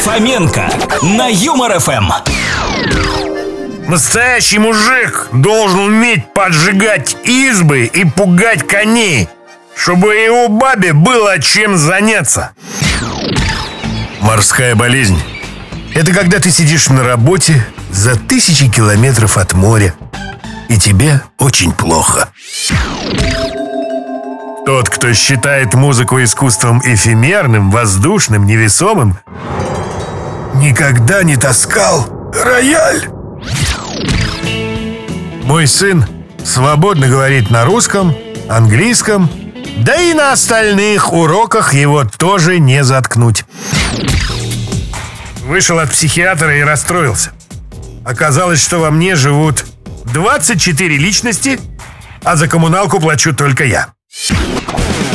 Фоменко на Юмор ФМ. Настоящий мужик должен уметь поджигать избы и пугать коней, чтобы его бабе было чем заняться. Морская болезнь – это когда ты сидишь на работе за 1000 километров от моря, и тебе очень плохо. Тот, кто считает музыку искусством эфемерным, воздушным, невесомым, никогда не таскал рояль. Мой сын свободно говорит на русском, английском, да и на остальных уроках его тоже не заткнуть. Вышел от психиатра и расстроился. Оказалось, что во мне живут 24 личности, а за коммуналку плачу только я.